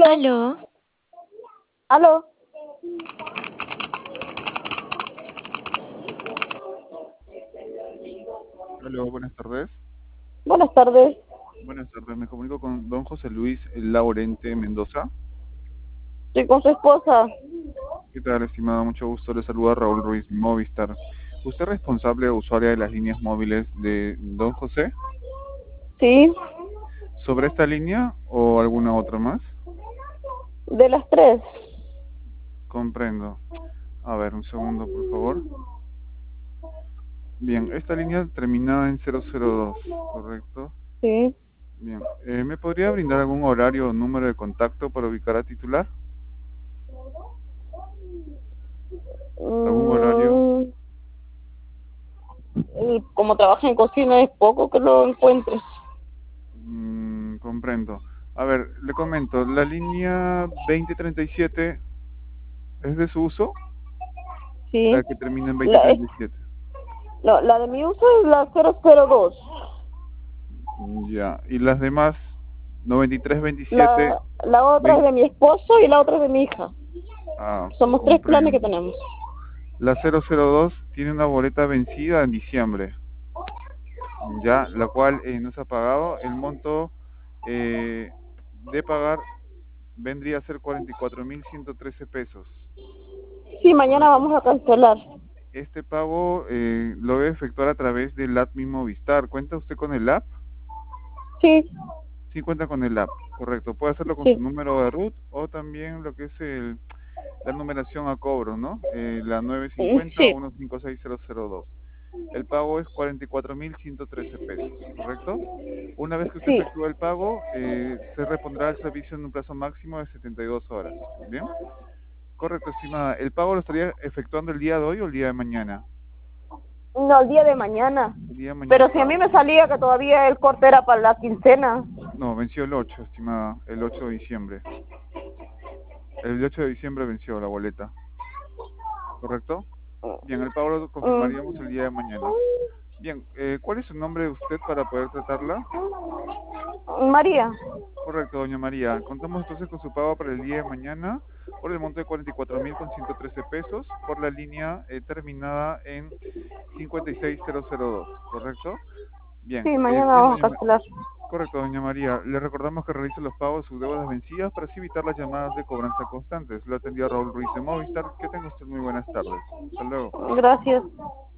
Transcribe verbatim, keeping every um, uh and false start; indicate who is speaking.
Speaker 1: Aló,
Speaker 2: Aló,
Speaker 1: aló.
Speaker 3: Hola, buenas tardes.
Speaker 1: Buenas tardes.
Speaker 3: Buenas tardes, me comunico con don José Luis Laurente Mendoza.
Speaker 1: Estoy con su esposa.
Speaker 3: ¿Qué tal, estimado? Mucho gusto, le saluda Raúl Ruiz, Movistar. ¿Usted es responsable o usuaria de las líneas móviles de don José?
Speaker 1: Sí,
Speaker 3: ¿Sobre esta línea o alguna otra más?
Speaker 1: de las tres.
Speaker 3: Comprendo. A ver, un segundo, por favor. Bien, esta línea terminada en cero cero dos, ¿correcto?
Speaker 1: Sí.
Speaker 3: Bien, eh, ¿me podría brindar algún horario o número de contacto para ubicar a titular? ¿Algún horario?
Speaker 1: Mm, y como trabaja en cocina es poco que lo encuentres.
Speaker 3: Mm, comprendo. A ver, le comento, la línea veinte treinta y siete es de su uso, la
Speaker 1: Sí.
Speaker 3: que termina en
Speaker 1: La, es-
Speaker 3: veinte treinta y siete.
Speaker 1: no, la de mi uso es la cero cero dos.
Speaker 3: Mm, Ya, y las demás, noventa y tres veintisiete,
Speaker 1: La, la otra es
Speaker 3: veinte.
Speaker 1: de mi esposo y la otra es de mi hija.
Speaker 3: Ah,
Speaker 1: Somos tres planes que
Speaker 3: comprendo.
Speaker 1: tenemos.
Speaker 3: La cero cero dos tiene una boleta vencida en diciembre, ya, la cual eh, no se ha pagado. El monto eh, de pagar vendría a ser cuarenta y cuatro mil ciento trece pesos,
Speaker 1: Sí, mañana
Speaker 3: ¿correcto?
Speaker 1: vamos a cancelar.
Speaker 3: Este pago eh, lo debe efectuar a través del app Mi Movistar. ¿Cuenta usted con el app?
Speaker 1: Sí,
Speaker 3: Sí, cuenta con el app, correcto. Puede hacerlo con su
Speaker 1: sí.
Speaker 3: número de root o también lo que es el, la numeración a cobro, ¿no? Eh, la nueve
Speaker 1: Mm,
Speaker 3: cinco cero,
Speaker 1: Sí,
Speaker 3: uno cinco seis cero cero dos. El pago es cuarenta y cuatro mil ciento trece pesos, ¿correcto? Una vez que usted
Speaker 1: sí.
Speaker 3: efectúa el pago, eh, se repondrá el servicio en un plazo máximo de setenta y dos horas. ¿Bien? Correcto, estimada. ¿El pago lo estaría efectuando el día de hoy o el día de mañana?
Speaker 1: No, el día de mañana.
Speaker 3: El día de mañana
Speaker 1: Pero
Speaker 3: el
Speaker 1: si a mí
Speaker 3: pago.
Speaker 1: me salía que todavía el corte era para la quincena.
Speaker 3: No, venció el ocho, estimada, el ocho de diciembre. El ocho de diciembre venció la boleta, ¿correcto? Bien, el pago lo
Speaker 1: Mm,
Speaker 3: confirmaríamos el día de mañana. Bien, eh, ¿cuál es su nombre de usted para poder tratarla?
Speaker 1: María.
Speaker 3: Correcto, doña María. Contamos entonces con su pago para el día de mañana por el monto de cuarenta y cuatro mil con ciento trece pesos por la línea eh, terminada en cincuenta y seis mil dos, ¿correcto? Bien,
Speaker 1: Sí,
Speaker 3: eh,
Speaker 1: mañana
Speaker 3: bien,
Speaker 1: vamos a
Speaker 3: doña Ma-
Speaker 1: cancelar.
Speaker 3: correcto, doña María. Le recordamos que realice los pagos de sus deudas vencidas para así evitar las llamadas de cobranza constantes. Lo atendió Raúl Ruiz de Movistar. Que tenga usted muy buenas tardes. Hasta luego.
Speaker 1: Gracias.